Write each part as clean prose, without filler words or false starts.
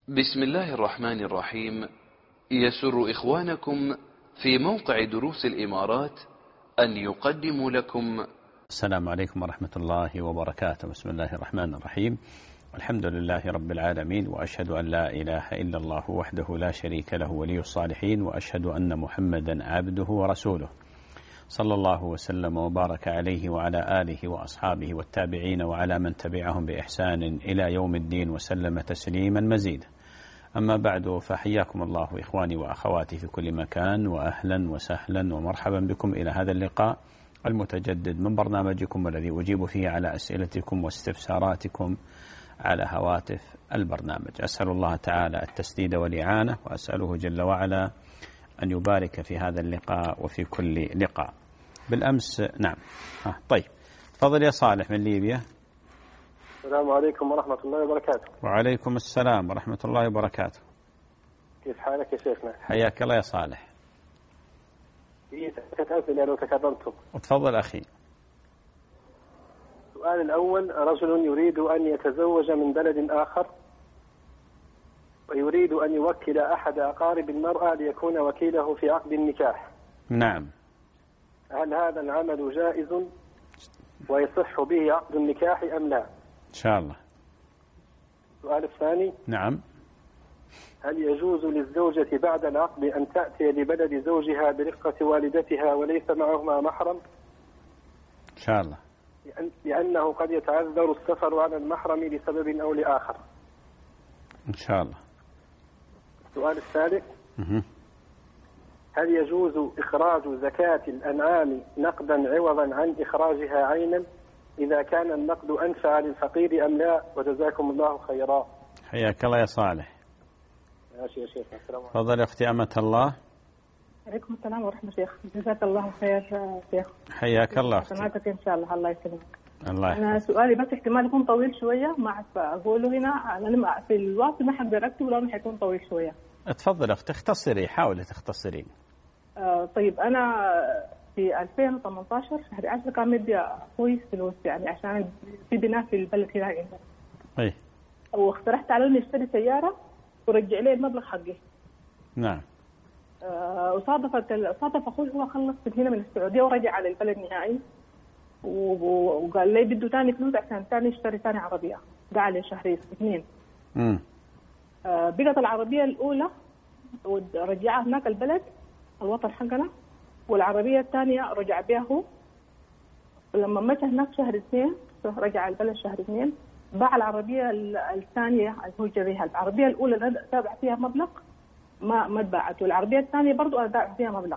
بسم الله الرحمن الرحيم. يسر إخوانكم في موقع دروس الإمارات أن يقدموا لكم السلام عليكم ورحمة الله وبركاته. بسم الله الرحمن الرحيم. الحمد لله رب العالمين، وأشهد أن لا إله إلا الله وحده لا شريك له ولي الصالحين، وأشهد أن محمدا عبده ورسوله، صلى الله وسلم وبارك عليه وعلى آله وأصحابه والتابعين وعلى من تبعهم بإحسان إلى يوم الدين وسلم تسليما مزيدا. أما بعد، فحياكم الله إخواني وأخواتي في كل مكان، وأهلا وسهلا ومرحبا بكم إلى هذا اللقاء المتجدد من برنامجكم الذي أجيب فيه على أسئلتكم واستفساراتكم على هواتف البرنامج. أسأل الله تعالى التسديد والإعانة، وأسأله جل وعلا أن يبارك في هذا اللقاء وفي كل لقاء. بالأمس نعم طيب، تفضل يا صالح من ليبيا. السلام عليكم ورحمة الله وبركاته. وعليكم السلام ورحمة الله وبركاته. كيف حالك يا شيخنا؟ حياك الله يا صالح. في أسئلة لو تكرمتم. تفضل أخي. السؤال الأول: رجل يريد أن يتزوج من بلد آخر، ويريد أن يوكل أحد أقارب المرأة ليكون وكيله في عقد النكاح. نعم. هل هذا العمل جائز ويصح به عقد النكاح أم لا؟ إن شاء الله. السؤال الثاني: نعم. هل يجوز للزوجة بعد العقد أن تأتي لبلد زوجها برفقة والدتها وليس معهما محرم؟ إن شاء الله. لأنه قد يتعذر السفر على المحرم لسبب أو لآخر. إن شاء الله. السؤال الثالث: هل يجوز إخراج زكاة الأنعام نقدا عوضا عن إخراجها عينا إذا كان النقد أنفع للفقير أم لا؟ وجزاكم الله خيرا. حياك الله يا صالح. ماشي يا شيخ. السلام عليكم. تفضل يا أختي أمة الله. عليكم السلام ورحمة الله. شيخ جزاك الله خير شيخ. حياك الله أختي. سمعتك إن شاء الله. الله يسلمك. الله يحفظك. أنا سؤالي بس احتمال يكون طويل شوية، ما أعرف أقوله هنا، أنا في الوقت ما حقدر أكتب لأنه حيكون طويل شوية. تفضل أختي، اختصري، حاولي تختصرين. طيب، أنا في 2018 شهر 10 كان مدي أخوي فلوس يعني عشان في بناء في البلد هنا عندنا. أي. واقترحت على إني أشتري سيارة ورجع لي المبلغ حقي. نعم. صادف أخوي هو خلص من هنا من السعودية ورجع على البلد نهائي، وقال لي بده ثاني فلوس عشان ثاني يشتري ثاني عربية. قال لي شهرين 2. بقت العربية الأولى ورجعها هناك البلد الوطن حقنا، والعربية الثانية رجع بها هو. ولما مشى هناك شهر 2 رجع البلد شهر 2 باع العربية الثانية اللي هو جريها. العربية الأولى اللي دافع فيها مبلغ ما اتباعت، والعربية الثانية برضو أنا دافع فيها مبلغ.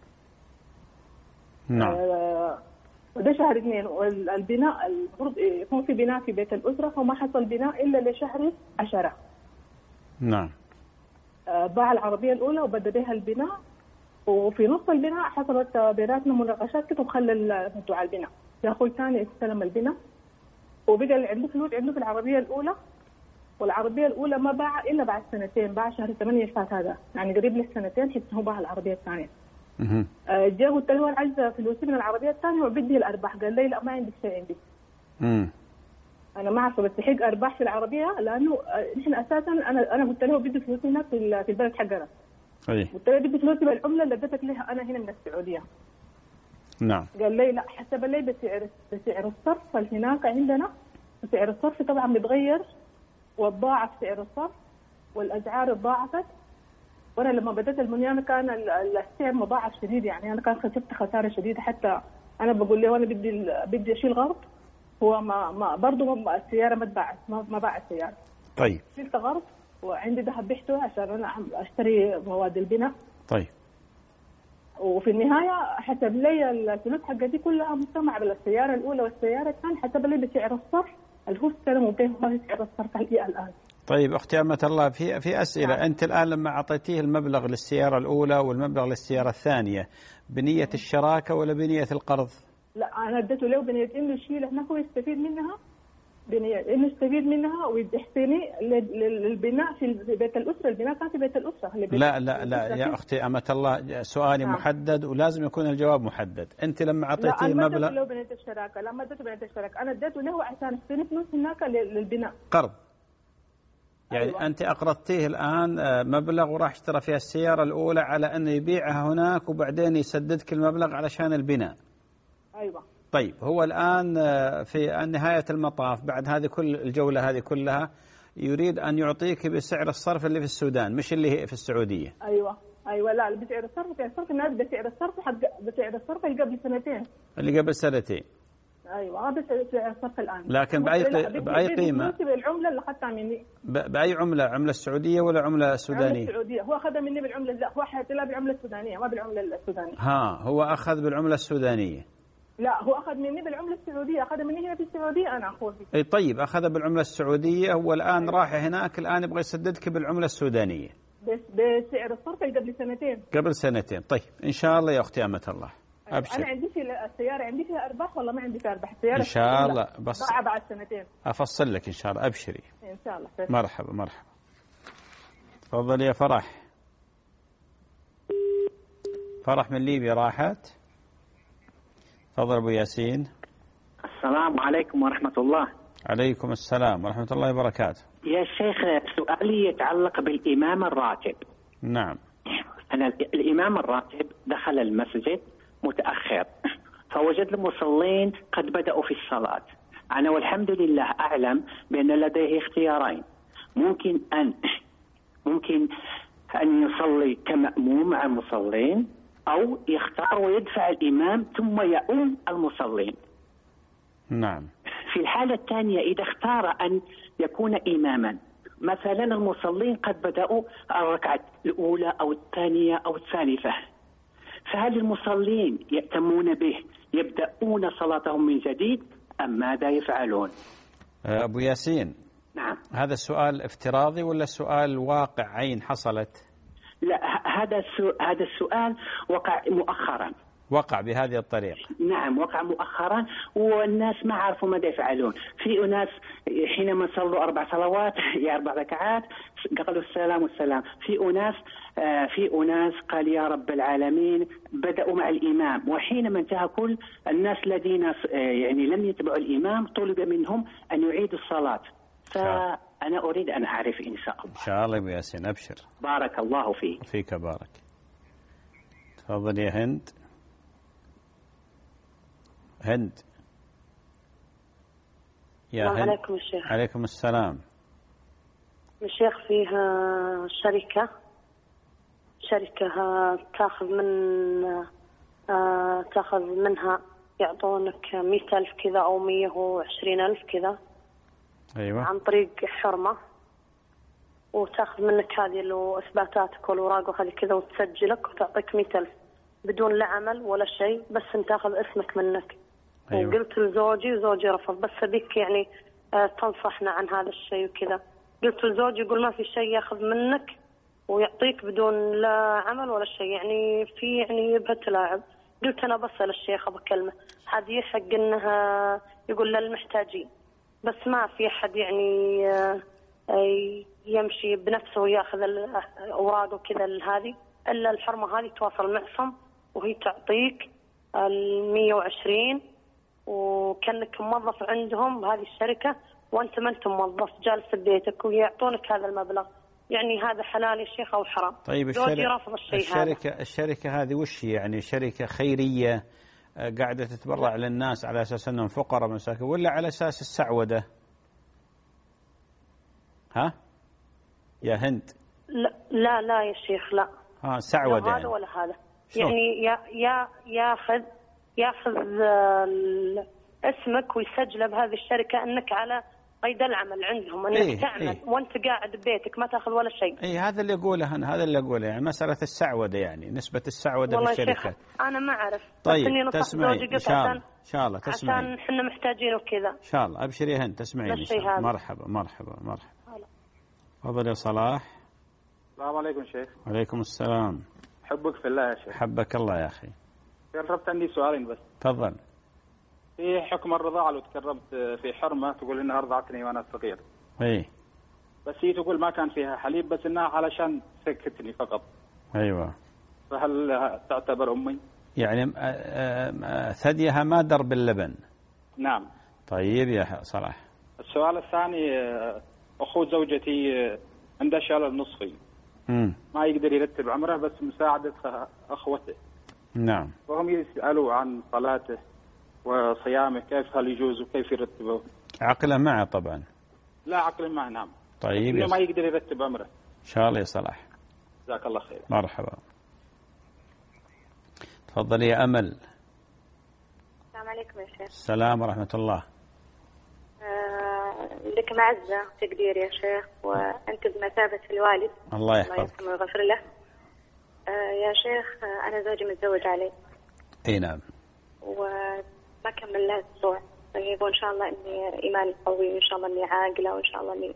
نعم. وده شهر 2، والبناء المفروض يكون في بناء في بيت الأسرة، وما حصل بناء إلا لشهر 10. نعم. باع العربية الأولى وبدأ بها البناء، وفي نص البناء حصلت بيناتنا مناقشات كده وخلى بتوع البناء يا أخوي ثاني استلم البناء، وبقى اللي عنده فلوس عنده في العربية الأولى، والعربية الأولى ما باع إلا بعد 2 باع شهر 8 فات، هذا يعني قريب له 2 حتى هو باع العربية الثانية. جاء قلت له أنا عايزة فلوسي من العربية الثانية وبدي الأرباح. قال لي لا، ما عندك شيء عندي. أنا ما أعرف بستحق أرباح في العربية، لأنه نحن أساسا أنا قلت له بدي فلوسي هناك في البلد حقنا. قلت له بدي فلوسي بالعملة اللي اديتك لها أنا هنا من السعودية. نعم. قال لي لا، حسب لي بسعر الصرف هناك عندنا، سعر الصرف طبعا بيتغير وتضاعف سعر الصرف والأسعار تضاعفت، وأنا لما بدأت المنيانة كان السعر مضاعف شديد، يعني أنا كان خسرت خسارة شديدة. حتى أنا بقول له أنا بدي أشيل غرض، هو ما برضه السيارة ما اتباعت، ما باع السيارة. طيب. شلت غرض وعندي ذهب بيحته عشان أنا أشتري مواد البناء. طيب. وفي النهاية حسب لي الفلوس حقتي كلها مجتمعة بالسيارة الأولى والسيارة الثانية، حسب لي بسعر الصرف اللي هو استلموا به سعر الصرف الآن. طيب أختي أمة الله، في أسئلة. نعم. أنت الآن لما أعطيتيه المبلغ للسيارة الأولى والمبلغ للسيارة الثانية بنية الشراكة ولا بنية القرض؟ لا، أنا اديته له بنية إنه يشيل هناك ويستفيد منها، بنية إنه يستفيد منها ويحسني للبناء في بيت الأسرة. البناء كان في بيت الأسرة. لا يا أختي أمة الله، سؤالي محدد ولازم يكون الجواب محدد. أنت لما أعطيتيه مبلغ، مبلغ. لا، أنا له بنية الشراكة. لا، ما اديته بنية الشراكة، أنا اديته له عشان اشتري فلوس هناك للبناء. قرض. يعني أيوة. أنت أقرضتيه الآن مبلغ وراح اشترى فيها السيارة الأولى على أنه يبيعها هناك وبعدين يسددك المبلغ علشان البناء. أيوة. طيب هو الآن في نهاية المطاف بعد هذه كل الجولة هذه كلها يريد أن يعطيك بسعر الصرف اللي في السودان مش اللي هي في السعودية. أيوة لا بسعر الصرف الناس بسعر الصرف اللي قبل سنتين. اللي قبل سنتين. أيوة هذا سعر الصرف الآن. لكن بأي قيمة؟ بالعملة اللي أخذتها مني. بأي عملة؟ عملة السعودية ولا عملة سودانية؟ عملة السعودية. هو أخذها مني بالعملة، لا هو حيعطيها بالعملة السودانية ما بالعملة السودانية. هو أخذ بالعملة السودانية. لا هو أخذ مني بالعملة السعودية، أخذ مني هنا في السعودية أنا أخوه. أي طيب أخذ بالعملة السعودية، هو الآن راح هناك الآن يبغى يسددك بالعملة السودانية. بسعر الصرف قبل سنتين. قبل سنتين. طيب إن شاء الله يا أختي أمة الله. أبشر. أنا عندي في السيارة عندي فيها أرباح والله ما عندي فيها أرباح. السيارة إن شاء الله بس ضاع بعد سنتين. أفصل لك إن شاء الله. أبشري. إن شاء الله. مرحبا مرحبا. تفضل يا فرح. فرح من ليبيا راحت. تفضل أبو ياسين. السلام عليكم ورحمة الله. عليكم السلام ورحمة الله وبركاته. يا شيخ سؤالي يتعلق بالإمام الراتب. نعم. أنا الإمام الراتب دخل المسجد متأخر فوجد المصلين قد بدأوا في الصلاة. أنا والحمد لله أعلم بأن لديه اختيارين، ممكن أن يصلي كمأموم مع المصلين أو يختار ويدفع الإمام ثم يؤم المصلين. نعم. في الحالة الثانية إذا اختار أن يكون إماما، مثلا المصلين قد بدأوا الركعة الأولى أو الثانية أو الثالثة، فهل المصلين يأتمون به يبدأون صلاتهم من جديد أم ماذا يفعلون؟ أبو ياسين. نعم. هذا السؤال افتراضي ولا سؤال واقع عين حصلت؟ لا هذا السؤال وقع مؤخرا. وقع بهذه الطريقة. نعم وقع مؤخرا والناس ما عرفوا ماذا يفعلون. في أناس حينما صلوا 4 صلوات 4 ركعات قالوا السلام والسلام. في أناس قال يا رب العالمين بدأوا مع الإمام، وحينما انتهى كل الناس الذين يعني لم يتبعوا الإمام طلب منهم أن يعيدوا الصلاة. فأنا أريد أن أعرف إن شاء الله. إن شاء الله أبو ياسين أبشر. بارك الله فيك. فيك بارك. تفضل يا هند. هند. يا هند. عليكم الشيخ. عليكم السلام. الشيخ فيها شركة تاخذ منها يعطونك 100,000 كذا أو 120,000 كذا. أيوة. عن طريق حرمة، وتاخذ منك هذه إثباتاتك والأوراق وهذه كذا وتسجلك وتعطيك 100,000 بدون لا عمل ولا شيء، بس انت تاخذ اسمك منك. أيوة. وقلت لزوجي وزوجي رفض، بس أبيك يعني تنصحنا عن هذا الشيء وكذا. قلت لزوجي يقول ما في شيء ياخذ منك ويعطيك بدون لا عمل ولا شيء، يعني في يعني يبهى تلاعب. قلت أنا بسأل الشيخ بكلمه هذه يحق إنها يقول للمحتاجين، بس ما في أحد يعني يمشي بنفسه وياخذ الأوراق وكذا هذه إلا الحرمة هذه تواصل معهم وهي تعطيك 120 وكأنك موظف عندهم بهذه الشركة وأنت ما أنت موظف جالس في بيتك ويعطونك هذا المبلغ. يعني هذا حلال يا شيخ أو حرام؟ طيب الشركة هذه وش يعني شركة خيرية قاعدة تتبرع للناس على أساس أنهم فقراء مساكين ولا على أساس السعودة؟ ها يا هند؟ لا يا شيخ لا. سعودة لا هذا يعني. ولا هذا يعني ياخذ اسمك ويسجله بهذه الشركة أنك على قيد العمل عندهم، أنك تعمل وأنت قاعد ببيتك ما تأخذ ولا شيء. هذا اللي أقوله أنا، هذا اللي أقوله يعني مسألة السعودة، يعني نسبة السعودة في الشركات. أنا ما أعرف. طيب تسمعي إن شاء الله تسمعي. عشان إحنا محتاجين وكذا. إن شاء الله أبشري هند تسمعين إن شاء الله. مرحبا. تفضل يا صلاح. السلام عليكم شيخ. وعليكم السلام. حبك في الله يا شيخ. حبك الله يا أخي. تكرمت عندي سؤالين بس. تفضل. في حكم الرضاعة لو تكرمت في حرمة تقول إنها رضعتني وأنا صغير. بس هي تقول ما كان فيها حليب بس إنها علشان سكتني فقط. أيوة. فهل تعتبر أمي؟ يعني ثديها ما درب اللبن. نعم. طيب يا صلاح. السؤال الثاني أخو زوجتي عنده شلل نصفي، ما يقدر يرتب عمره بس مساعدة أخوته. نعم. وهم يسألوا عن صلاته وصيامه كيف هل يجوز وكيف يرتبه. عقله معه طبعا. لا عقل معه نعم. طيب ما يقدر يرتب عمره. إن شاء الله يا صلاح. جزاك الله خير. مرحبا. تفضل يا أمل. السلام عليكم يا شيخ. السلام ورحمة الله. لك معزة تقدير يا شيخ، وأنت بمثابة الوالد. الله يحفظك. الله يرحمه ويغفر له. يا شيخ أنا زوجي متزوج علي. اي نعم. وما كمل له أسبوع. طيب وإن شاء الله إني إيماني قوي، وإن شاء الله إني عاقلة، وإن شاء الله إني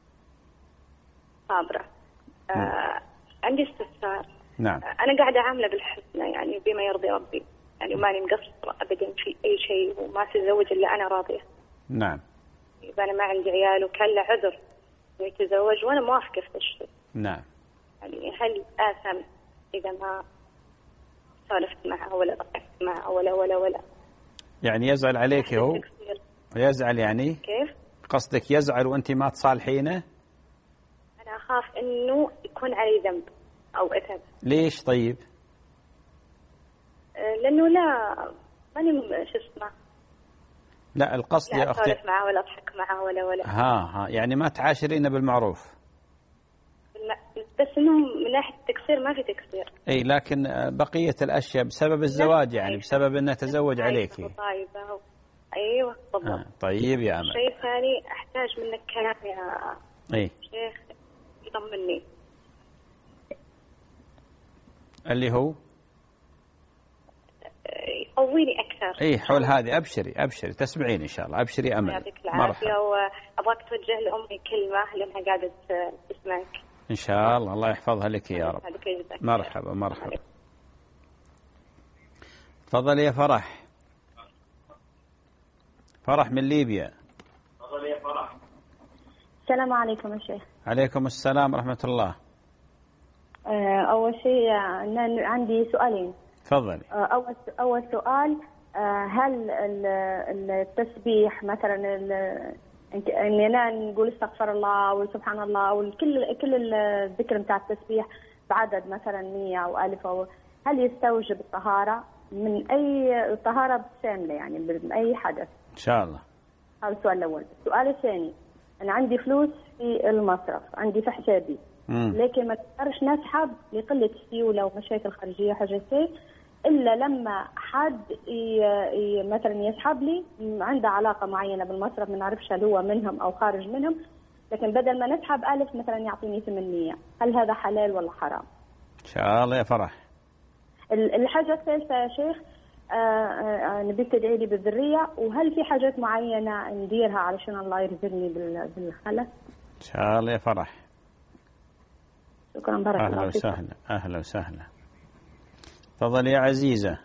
صابرة. عندي استفسار. نعم. أنا قاعدة عاملة بالحسنى يعني بما يرضي ربي، يعني ماني مقصرة أبدا في أي شيء، وما أتزوج إلا أنا راضية. نعم. أنا ما عندي عيال وكان له عذر يتزوج وأنا موافقة في الشيء. نعم. يعني هل آثم إذا ما سولفت معه ولا ضحكت معه ولا يعني يزعل عليك هو؟ يزعل يعني؟ كيف؟ قصدك يزعل وأنت ما تصالحينه؟ أنا أخاف إنه يكون علي ذنب أو إثم. ليش طيب؟ لأنه لا ماني شو اسمه. لا القصد يا أختي. لا أسولف معه ولا أضحك معه ولا. ها يعني ما تعاشرين بالمعروف. بس إنه من ناحية التقصير ما في تقصير. اي لكن بقية الأشياء بسبب الزواج يعني بسبب أنه تزوج عليكي. طيبة. أيوة بالضبط. طيب يا أمل. شيء ثاني أحتاج منك كلام يا شيخ يطمني. اللي هو؟ يقويني أكثر. اي حول هذه أبشري تسمعين إن شاء الله. أبشري أمل. يعطيك العافية. وأبغاك توجه لأمي كلمة لأنها قاعدة تسمعك. إن شاء الله. الله يحفظها لك يا رب. مرحبا. تفضل يا فرح من ليبيا. السلام عليكم يا شيخ. عليكم السلام ورحمة الله. أول شيء عندي سؤالين. تفضلي. أول سؤال، هل التسبيح مثلا إننا نقول استغفر الله وسبحان الله وكل الذكر بتاع التسبيح بعدد مثلا 100 أو 1000 هل يستوجب الطهارة من أي طهارة شاملة يعني من أي حدث؟ إن شاء الله. هذا السؤال الأول. السؤال الثاني، أنا عندي فلوس في المصرف، عندي في حسابي، لكن ما أقدرش نسحب لقلة سيولة ومشاكل خارجية وحاجات هيك إلا لما حد مثلا يسحب لي عنده علاقة معينة بالمصرف، ما نعرفش هل هو منهم أو خارج منهم، لكن بدل ما نسحب 1000 مثلا يعطيني 800. هل هذا حلال ولا حرام؟ إن شاء الله يا فرح. الحاجة الثالثة يا شيخ، نبيك تدعي لي بالذرية، وهل في حاجات معينة نديرها علشان الله يرزقني بالخلف؟ إن شاء الله يا فرح. شكرا بارك الله فيك. أهلا وسهلا. تفضل يا عزيزة.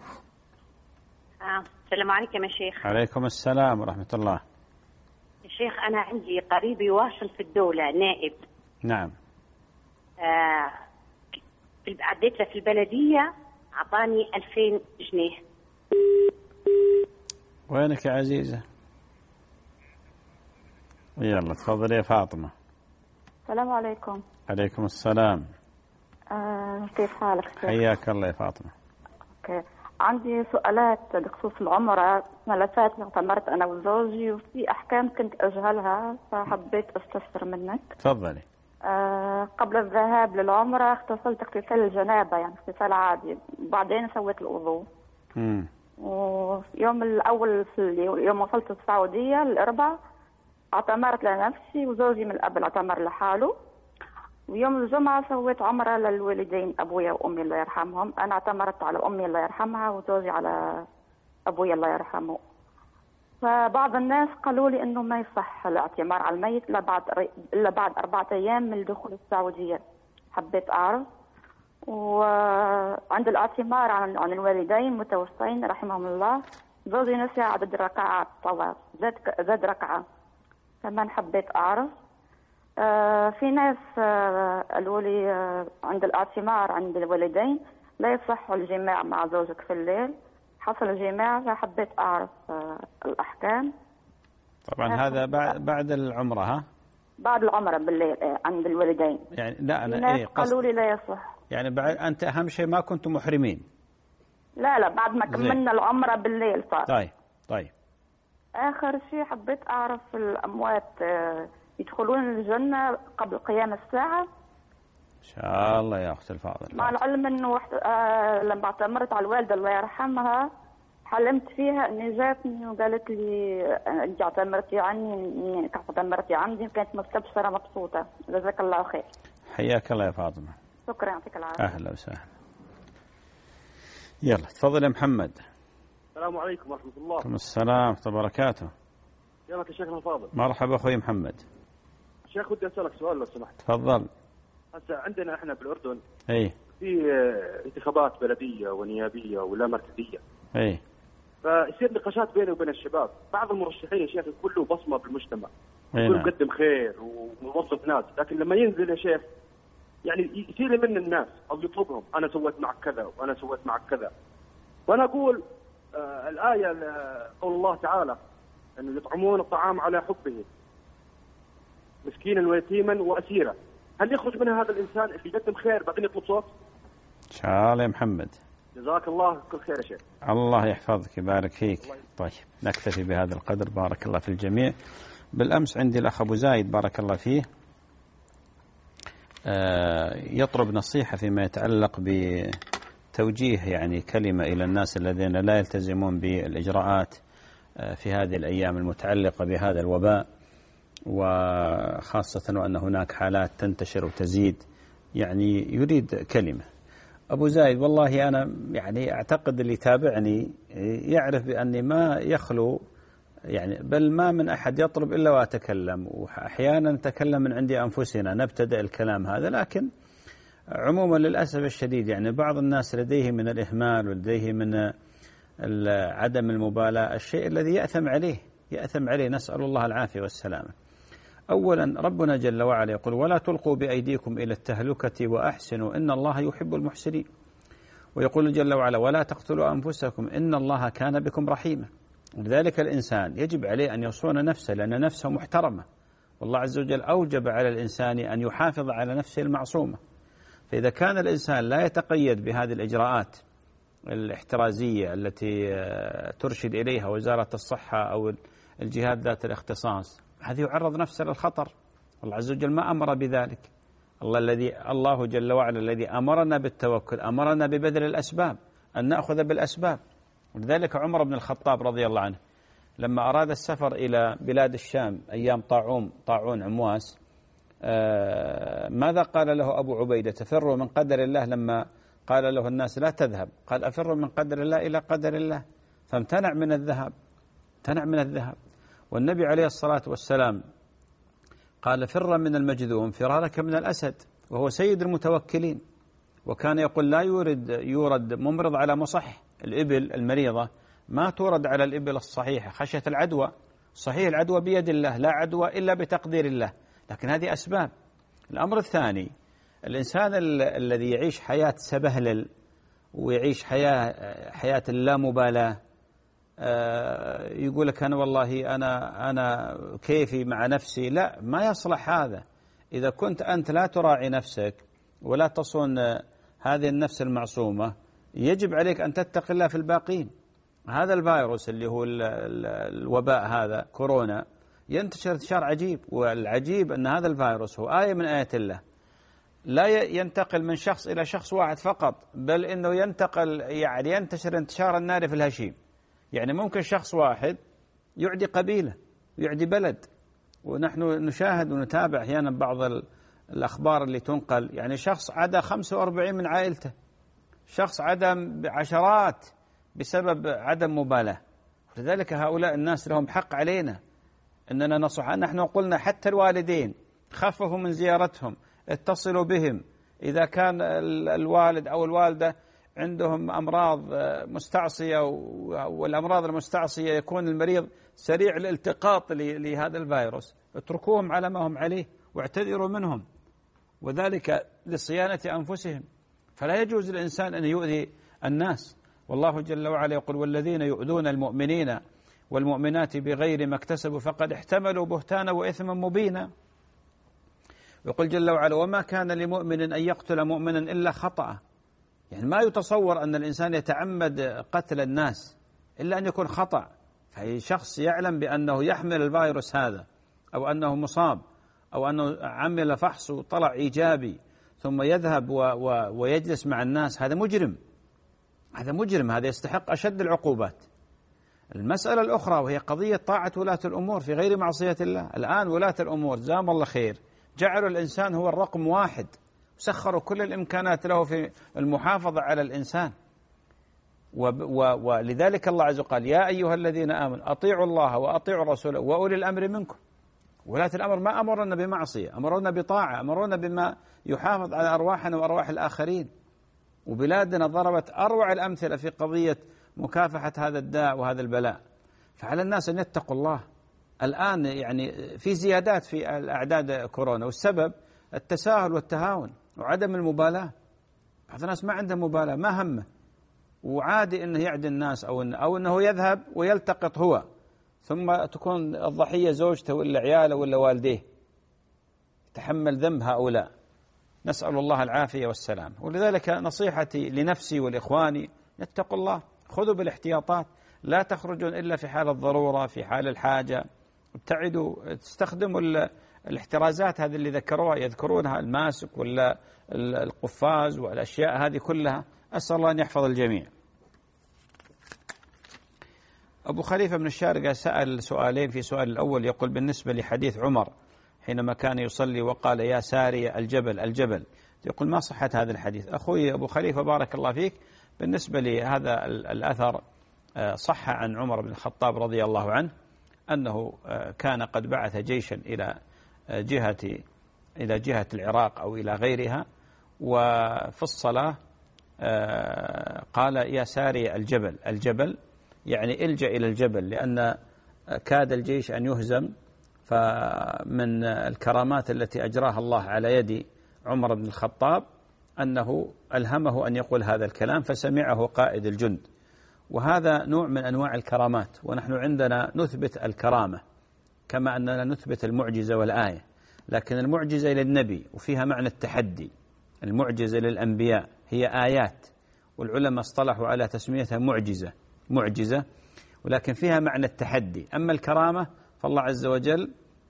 السلام عليكم يا شيخ. عليكم السلام ورحمة الله. يا شيخ أنا عندي قريبي واصل في الدولة نائب. نعم. عديت له في البلدية أعطاني 2000 جنيه. وينك يا عزيزة؟ يلا تفضل يا فاطمة. السلام عليكم. عليكم السلام. كيف حالك؟ حياك الله يا فاطمة. اوكي، عندي سؤالات بخصوص العمرة. السنة اللي فاتت اعتمرت أنا وزوجي وفي أحكام كنت أجهلها فحبيت أستفسر منك. تفضلي. قبل الذهاب للعمرة اغتسلت اغتسال الجنابة يعني اغتسال عادي، وبعدين سويت الوضوء. ويوم الأول يوم وصلت السعودية الأربعاء اعتمرت لنفسي وزوجي من قبل اعتمر لحاله. ويوم الجمعة سويت عمرة للوالدين أبويا وأمي الله يرحمهم. أنا اعتمرت على أمي الله يرحمها وزوجي على أبويا الله يرحمه. فبعض الناس قالوا لي إنه ما يصح الاعتمار على الميت إلا بعد 4 أيام من دخول السعودية. حبيت أعرف. وعند الاعتمار عن الوالدين متوفين رحمهم الله زوجي نسي عدد الركعات طواف، زاد ركعة. كمان حبيت أعرف. في ناس قالوا لي عند الاعتمار عند الوالدين لا يصح الجماع مع زوجك في الليل. حصل جماع فحبيت أعرف الأحكام. طبعا هذا بعد العمرة ها؟ بعد العمرة بالليل عند الوالدين. يعني لا أنا قالوا لي لا يصح. يعني بعد أنت أهم شيء ما كنتم محرمين. لا بعد ما كملنا العمرة بالليل صار. طيب آخر شيء حبيت أعرف الأموات يدخلون الجنة قبل قيام الساعة؟ إن شاء الله يا أخت الفاضل. مع العلم أنه لما اعتمرت على الوالدة الله يرحمها حلمت فيها أني جاتني وقالت لي أنت اعتمرتي عني، إنك اعتمرتي عندي، كانت مستبشرة مبسوطة. جزاك الله خير. حياك الله يا فاطمة. شكرا يعطيك العافية. أهلا وسهلا. يلا تفضل يا محمد. السلام عليكم ورحمة الله. وعليكم السلام ورحمة الله وبركاته. يا شيخنا الفاضل. مرحبا أخوي محمد. شيخ ودي أسألك سؤال لو سمحت. تفضل. هسه عندنا احنا بالأردن اي في انتخابات بلدية ونيابية ولا مركزية. اي فيصير نقاشات بيني وبين الشباب، بعض المرشحين يا شيخ يكون له بصمة بالمجتمع، يكون مقدم خير وموظف ناس، لكن لما ينزل يا شيخ يعني يصير من الناس أو يطلبهم أنا سويت معك كذا وأنا سويت معك كذا. وأنا أقول الآية قول الله تعالى أنه يطعمون الطعام على حبه مسكينا ويتيما وأسيرا، هل يخرج منها هذا الإنسان اللي يقدم خير بعدين يطلب صوت؟ إن شاء الله يا محمد. جزاك الله كل خير يا شيخ. الله يحفظك يبارك فيك. طيب نكتفي بهذا القدر، بارك الله في الجميع. بالأمس عندي الأخ أبو زايد بارك الله فيه يطلب نصيحة فيما يتعلق بتوجيه يعني كلمة إلى الناس الذين لا يلتزمون بالإجراءات في هذه الأيام المتعلقة بهذا الوباء، وخاصة وأن هناك حالات تنتشر وتزيد. يعني يريد كلمة. أبو زايد والله أنا يعني أعتقد اللي يتابعني يعرف بأني ما يخلو يعني بل ما من أحد يطلب إلا وأتكلم، وأحيانا نتكلم من عند أنفسنا نبتدأ الكلام هذا، لكن عموما للأسف الشديد يعني بعض الناس لديه من الإهمال ولديه من عدم المبالاة الشيء الذي يأثم عليه. نسأل الله العافية والسلامة. أولا ربنا جل وعلا يقول ولا تلقوا بأيديكم إلى التهلكة وأحسنوا إن الله يحب المحسنين، ويقول جل وعلا ولا تقتلوا أنفسكم إن الله كان بكم رحيما. لذلك الإنسان يجب عليه أن يصون نفسه لأن نفسه محترمة، والله عز وجل أوجب على الإنسان أن يحافظ على نفسه المعصومة. فإذا كان الإنسان لا يتقيد بهذه الإجراءات الاحترازية التي ترشد إليها وزارة الصحة أو الجهات ذات الاختصاص، هذه يعرض نفسه للخطر. الله عز وجل ما أمر بذلك. الله جل وعلا الذي أمرنا بالتوكل أمرنا ببذل الأسباب، أن نأخذ بالأسباب. ولذلك عمر بن الخطاب رضي الله عنه لما أراد السفر إلى بلاد الشام أيام طاعون عمواس، ماذا قال له أبو عبيدة؟ تفروا من قدر الله. لما قال له الناس لا تذهب قال أفروا من قدر الله إلى قدر الله، فامتنع من الذهاب. والنبي عليه الصلاة والسلام قال فر من المجذوم فرارك من الأسد، وهو سيد المتوكلين. وكان يقول لا يورد ممرض على مصح. الإبل المريضة ما تورد على الإبل الصحيحة خشية العدوى. صحيح العدوى بيد الله، لا عدوى إلا بتقدير الله، لكن هذه أسباب. الأمر الثاني الإنسان الذي يعيش حياة سبهلل ويعيش حياة اللامبالاة، يقول لك أنا والله أنا كيفي مع نفسي، لا ما يصلح هذا. إذا كنت أنت لا تراعي نفسك ولا تصون هذه النفس المعصومة يجب عليك أن تتقي الله في الباقين. هذا الفيروس اللي هو الوباء هذا كورونا ينتشر انتشار عجيب، والعجيب أن هذا الفيروس هو آية من آيات الله، لا ينتقل من شخص إلى شخص واحد فقط، بل إنه ينتشر انتشار النار في الهشيم. يعني ممكن شخص واحد يعدي قبيلة ويعدي بلد. ونحن نشاهد ونتابع أحيانا بعض الأخبار اللي تنقل، يعني شخص عدا 45 من عائلته، شخص عدا عشرات بسبب عدم مبالاة. لذلك هؤلاء الناس لهم حق علينا أننا نصح. نحن قلنا حتى الوالدين خففوا من زيارتهم، اتصلوا بهم. إذا كان الوالد أو الوالدة عندهم أمراض مستعصية، والأمراض المستعصية يكون المريض سريع الالتقاط لهذا الفيروس، اتركوهم على ما هم عليه واعتذروا منهم، وذلك لصيانة أنفسهم. فلا يجوز للإنسان أن يؤذي الناس. والله جل وعلا يقول والذين يؤذون المؤمنين والمؤمنات بغير ما اكتسبوا فقد احتملوا بهتانا وإثما مبينا. يقول جل وعلا: وما كان لمؤمن أن يقتل مؤمنا إلا خطأ. يعني ما يتصور أن الإنسان يتعمد قتل الناس إلا أن يكون خطأ. فأي شخص يعلم بأنه يحمل الفيروس هذا، أو أنه مصاب، أو أنه عمل فحص وطلع إيجابي، ثم يذهب ويجلس مع الناس، هذا مجرم، هذا مجرم، هذا يستحق أشد العقوبات. المسألة الأخرى وهي قضية طاعة ولاة الأمور في غير معصية الله. الآن ولاة الأمور جزاهم الله خير جعلوا الإنسان هو الرقم واحد، وسخروا كل الإمكانات له في المحافظة على الإنسان. ولذلك الله عز وجل قال: يا أيها الذين آمنوا أطيعوا الله وأطيعوا الرسول وأولي الأمر منكم. ولاة الأمر ما أمرنا بمعصية، أمرنا بطاعة، أمرنا بما يحافظ على أرواحنا وأرواح الآخرين. وبلادنا ضربت أروع الأمثلة في قضية مكافحة هذا الداء وهذا البلاء. فعلى الناس أن يتقوا الله. الآن يعني في زيادات في الأعداد كورونا، والسبب التساهل والتهاون وعدم المبالاة. بعض الناس ما عنده مبالاة، ما همه، وعادي أنه يعدي الناس أو أنه يذهب ويلتقط هو، ثم تكون الضحية زوجته ولا عياله ولا والديه، تحمل ذنب هؤلاء. نسأل الله العافية والسلام. ولذلك نصيحتي لنفسي والإخواني: اتقوا الله، خذوا بالاحتياطات، لا تخرجون إلا في حال الضرورة، في حال الحاجة، ابتعدوا، تستخدموا الاحترازات هذه اللي يذكرونها، الماسك ولا القفاز والأشياء هذه كلها. أسأل الله أن يحفظ الجميع. أبو خليفة بن الشارقة سأل سؤالين. في سؤال الأول يقول: بالنسبة لحديث عمر حينما كان يصلي وقال: يا ساري الجبل الجبل، يقول: ما صحة هذا الحديث؟ أخوي أبو خليفة بارك الله فيك، بالنسبة لهذا الأثر صح عن عمر بن الخطاب رضي الله عنه أنه كان قد بعث جيشا إلى جهة العراق أو إلى غيرها، وفي الصلاة قال: يا ساري الجبل الجبل، يعني الجأ إلى الجبل، لأن كاد الجيش أن يهزم. فمن الكرامات التي أجراها الله على يد عمر بن الخطاب أنه ألهمه أن يقول هذا الكلام، فسمعه قائد الجند. وهذا نوع من أنواع الكرامات، ونحن عندنا نثبت الكرامة كما أننا نثبت المعجزة والآية. لكن المعجزة للنبي وفيها معنى التحدي، المعجزة للأنبياء هي آيات، والعلماء اصطلحوا على تسميتها معجزة، ولكن فيها معنى التحدي. أما الكرامة فالله عز وجل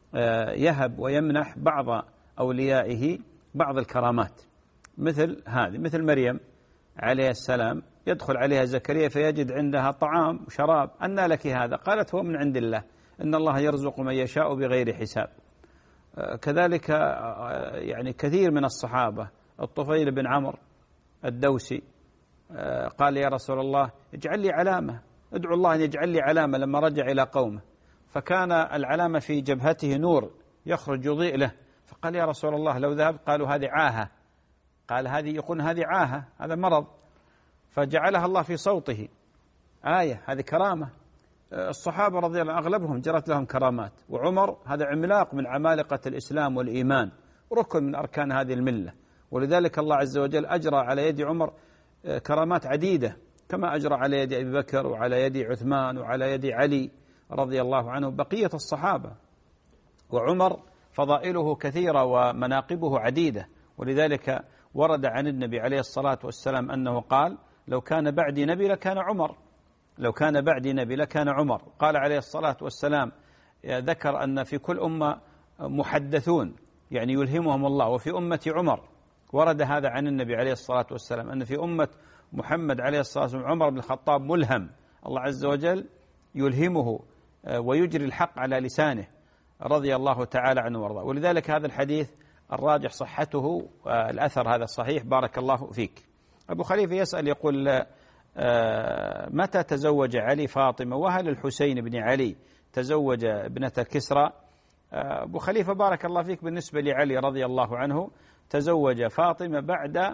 يهب ويمنح بعض أوليائه بعض الكرامات، مثل هذه، مثل مريم عليه السلام، يدخل عليها زكريا فيجد عندها طعام وشراب. أنى لك هذا؟ قالت: هو من عند الله، إن الله يرزق من يشاء بغير حساب. كذلك يعني كثير من الصحابة، الطفيل بن عمرو الدوسي قال: يا رسول الله اجعل لي علامة، ادعو الله أن يجعل لي علامة، لما رجع إلى قومه فكان العلامة في جبهته نور يخرج يضيء له، فقال: يا رسول الله لو ذهب. قالوا: هذه عاهة. قال: هذه يقول هذه عاهة، هذا مرض، فجعلها الله في صوته آية، هذه كرامة. الصحابة رضي الله عنهم أغلبهم جرت لهم كرامات، وعمر هذا عملاق من عمالقة الإسلام والإيمان، ركن من أركان هذه الملة. ولذلك الله عز وجل أجرى على يد عمر كرامات عديدة، كما أجرى على يد أبي بكر وعلى يد عثمان وعلى يد علي رضي الله عنه بقية الصحابة. وعمر فضائله كثيرة ومناقبه عديدة، ولذلك ورد عن النبي عليه الصلاة والسلام أنه قال: لو كان بعدي نبي لكان عمر، لو كان بعدي نبي لكان عمر. قال عليه الصلاة والسلام، ذكر أن في كل أمة محدثون، يعني يلهمهم الله، وفي أمة عمر. ورد هذا عن النبي عليه الصلاة والسلام أن في أمة محمد عليه الصلاة والسلام عمر بن الخطاب ملهم، الله عز وجل يلهمه ويجري الحق على لسانه رضي الله تعالى عنه وارضاه. ولذلك هذا الحديث الراجح صحته، الأثر هذا صحيح. بارك الله فيك. أبو خليفة يسأل يقول: متى تزوج علي فاطمة، وهل الحسين بن علي تزوج ابنة كسرى؟ أبو خليفة بارك الله فيك، بالنسبة لعلي رضي الله عنه تزوج فاطمة بعد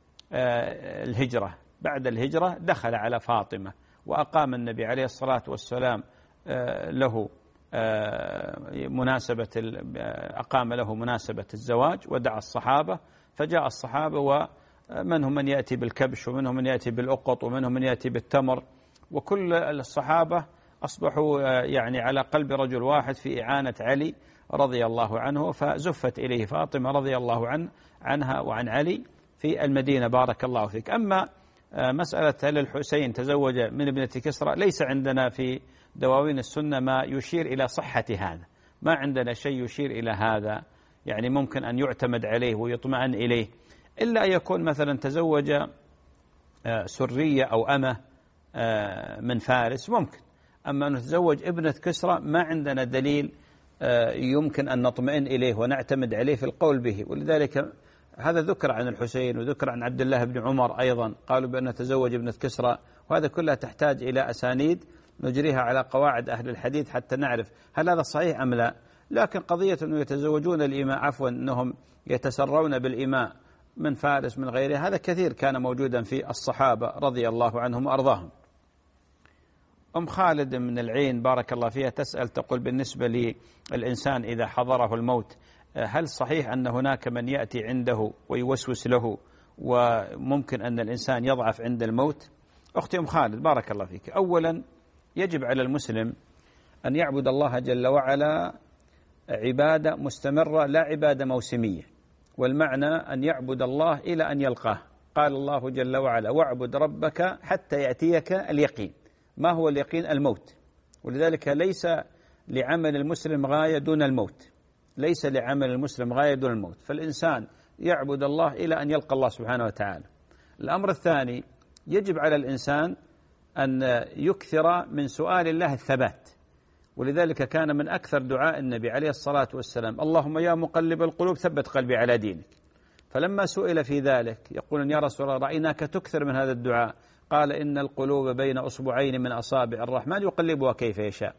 الهجرة، بعد الهجرة دخل على فاطمة، وأقام النبي عليه الصلاة والسلام له أقام له مناسبة الزواج، ودعا الصحابة، فجاء الصحابة ومنهم من يأتي بالكبش، ومنهم من يأتي بالأقط، ومنهم من يأتي بالتمر، وكل الصحابة أصبحوا يعني على قلب رجل واحد في إعانة علي رضي الله عنه، فزفت إليه فاطمة رضي الله عنها وعن علي في المدينة. بارك الله فيك. أما مسألة هل الحسين تزوج من ابنة كسرى، ليس عندنا في دواوين السنة ما يشير إلى صحة هذا، ما عندنا شيء يشير إلى هذا، يعني ممكن أن يعتمد عليه ويطمئن إليه، إلا أن يكون مثلا تزوج سرية أو أمة من فارس ممكن. أما أن نتزوج ابنة كسرى ما عندنا دليل يمكن أن نطمئن إليه ونعتمد عليه في القول به. ولذلك هذا ذكر عن الحسين وذكر عن عبد الله بن عمر أيضا، قالوا بأنه تزوج ابنة كسرى، وهذا كلها تحتاج إلى أسانيد نجريها على قواعد أهل الحديث حتى نعرف هل هذا صحيح أم لا. لكن قضية أنه يتزوجون الإماء، عفوا أنهم يتسرون بالإماء من فارس من غيره، هذا كثير كان موجودا في الصحابة رضي الله عنهم وأرضاهم. أم خالد من العين بارك الله فيها تسأل تقول بالنسبة للإنسان إذا حضره الموت، هل صحيح أن هناك من يأتي عنده ويوسوس له وممكن أن الإنسان يضعف عند الموت؟ أختي أم خالد بارك الله فيك، أولا يجب على المسلم أن يعبد الله جل وعلا عبادة مستمرة لا عبادة موسمية، والمعنى أن يعبد الله إلى أن يلقاه. قال الله جل وعلا واعبد ربك حتى يأتيك اليقين. ما هو اليقين؟ الموت. ولذلك ليس لعمل المسلم غاية دون الموت، ليس لعمل المسلم غاية دون الموت، فالإنسان يعبد الله إلى أن يلقى الله سبحانه وتعالى. الأمر الثاني، يجب على الإنسان أن يكثر من سؤال الله الثبات، ولذلك كان من أكثر دعاء النبي عليه الصلاة والسلام اللهم يا مقلب القلوب ثبت قلبي على دينك. فلما سئل في ذلك يقول يا رسول الله رأيناك تكثر من هذا الدعاء، قال إن القلوب بين أصبعين من أصابع الرحمن يقلبها كيف يشاء.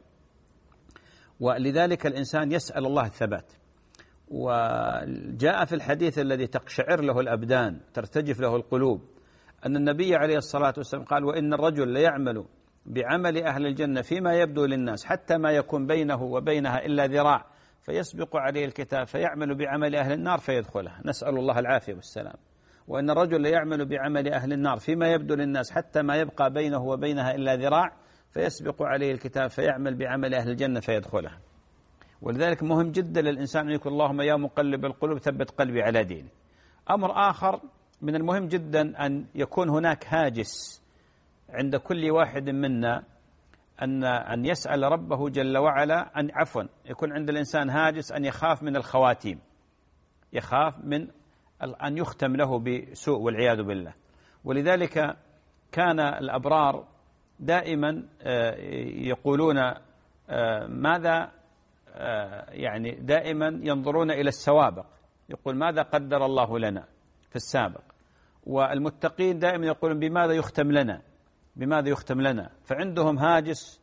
ولذلك الإنسان يسأل الله الثبات. وجاء في الحديث الذي تقشعر له الأبدان ترتجف له القلوب أن النبي عليه الصلاة والسلام قال وإن الرجل ليعمل بعمل أهل الجنة فيما يبدو للناس حتى ما يكون بينه وبينها إلا ذراع فيسبق عليه الكتاب فيعمل بعمل أهل النار فيدخلها، نسأل الله العافية والسلام. وإن الرجل ليعمل بعمل أهل النار فيما يبدو للناس حتى ما يبقى بينه وبينها إلا ذراع فيسبق عليه الكتاب فيعمل بعمل أهل الجنة فيدخلها. ولذلك مهم جدا للإنسان أن يقول اللهم يا مقلب القلوب ثبت قلبي على دينك. أمر آخر من المهم جدا أن يكون هناك هاجس عند كل واحد منا أن يسأل ربه جل وعلا يكون عند الإنسان هاجس أن يخاف من الخواتيم، يخاف من أن يختم له بسوء والعياذ بالله. ولذلك كان الأبرار دائما يقولون ماذا يعني دائما ينظرون إلى السوابق، يقول ماذا قدر الله لنا في السابق. والمتقين دائما يقولون بماذا يختم لنا، بماذا يختم لنا. فعندهم هاجس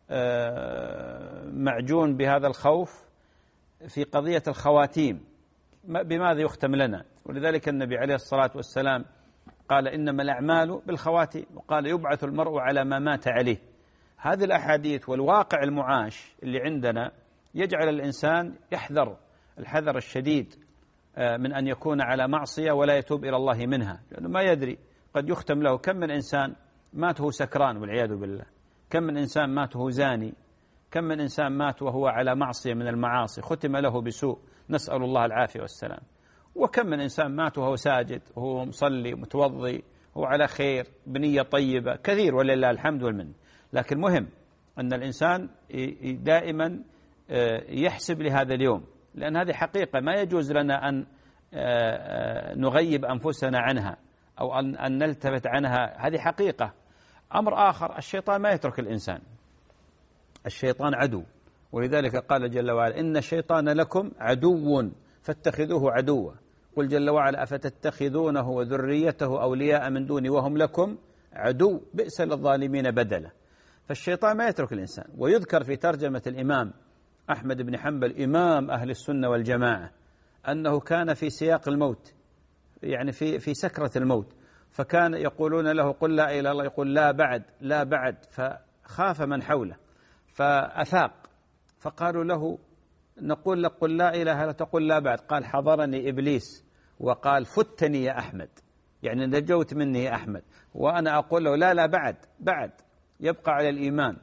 معجون بهذا الخوف في قضية الخواتيم، بماذا يختم لنا. ولذلك النبي عليه الصلاة والسلام قال إنما الأعمال بالخواتيم، وقال يبعث المرء على ما مات عليه. هذه الأحاديث والواقع المعاش اللي عندنا يجعل الإنسان يحذر الحذر الشديد من أن يكون على معصية ولا يتوب إلى الله منها، لأنه ما يدري قد يختم له. كم من إنسان مات وهو سكران والعياذ بالله، كم من إنسان مات وهو زاني، كم من إنسان مات وهو على معصية من المعاصي ختم له بسوء، نسأل الله العافية والسلام. وكم من إنسان مات وهو ساجد وهو مصلي متوضي وهو على خير بنية طيبة، كثير ولله الحمد والمن. لكن مهم أن الإنسان دائما يحسب لهذا اليوم، لأن هذه حقيقة ما يجوز لنا أن نغيب أنفسنا عنها أو أن نلتفت عنها، هذه حقيقة. أمر آخر، الشيطان ما يترك الإنسان، الشيطان عدو. ولذلك قال جل وعلا إن الشيطان لكم عدو فاتخذوه عدوا. قل جل وعلا أفتتخذونه وذريته أولياء من دوني وهم لكم عدو بئس للظالمين بدلا. فالشيطان ما يترك الإنسان. ويذكر في ترجمة الإمام أحمد بن حنبل إمام أهل السنة والجماعة أنه كان في سياق الموت، يعني في سكرة الموت، فكان يقولون له قل لا إله إلا الله، يقول لا بعد لا بعد، فخاف من حوله فأفاق، فقالوا له نقول لك قل لا إله إلا الله تقول لا بعد، قال حضرني إبليس وقال فتني يا أحمد، يعني نجوت مني يا أحمد، وأنا أقول له لا بعد يبقى على الإيمان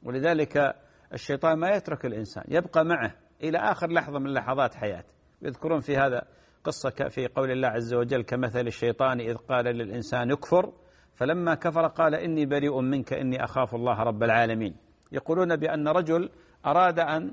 ولذلك الشيطان ما يترك الإنسان، يبقى معه إلى آخر لحظة من لحظات حياته. يذكرون في هذا قصة في قول الله عز وجل: كمثل الشيطان إذ قال للإنسان اكفر فلما كفر قال إني بريء منك إني أخاف الله رب العالمين. يقولون بأن رجل أراد أن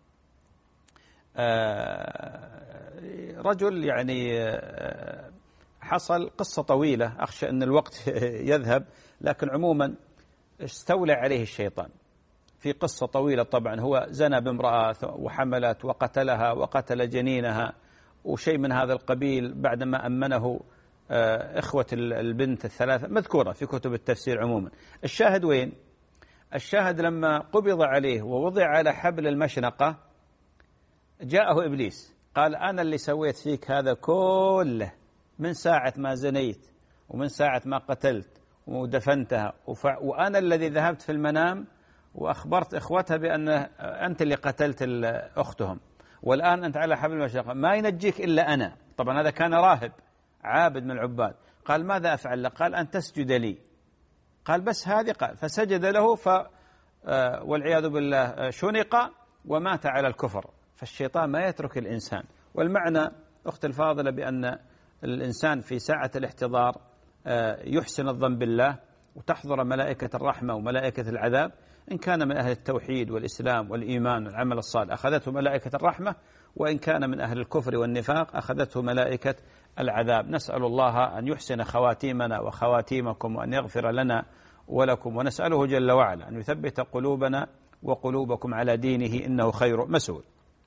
رجل يعني حصل قصة طويلة، أخشى أن الوقت يذهب، لكن عموما استولى عليه الشيطان في قصة طويلة. طبعا هو زنى بامرأة وحملت وقتلها وقتل جنينها وشيء من هذا القبيل بعدما أمنه إخوة البنت الثلاثة، مذكورة في كتب التفسير عموما. الشاهد وين؟ الشاهد لما قبض عليه ووضع على حبل المشنقة جاءه إبليس قال: أنا اللي سويت فيك هذا كله من ساعة ما زنيت ومن ساعة ما قتلت ودفنتها، وأنا الذي ذهبت في المنام وأخبرت إخوتها بأن أنت اللي قتلت أختهم، والآن أنت على حبل المشنقة، ما ينجيك إلا أنا. طبعا هذا كان راهب عابد من العباد. قال: ماذا أفعل لك؟ قال: أن تسجد لي. قال: بس هذه؟ قال فسجد له والعياذ بالله شنق ومات على الكفر. فالشيطان ما يترك الإنسان. والمعنى أخت الفاضلة بأن الإنسان في ساعة الاحتضار يحسن الظن بالله، وتحضر ملائكة الرحمة وملائكة العذاب. إن كان من أهل التوحيد والإسلام والإيمان والعمل الصالح أخذته ملائكة الرحمة، وإن كان من أهل الكفر والنفاق أخذته ملائكة العذاب. نسأل الله أن يحسن خواتيمنا وخواتيمكم وأن يغفر لنا ولكم، ونسأله جل وعلا أن يثبت قلوبنا وقلوبكم على دينه إنه خير مسؤول.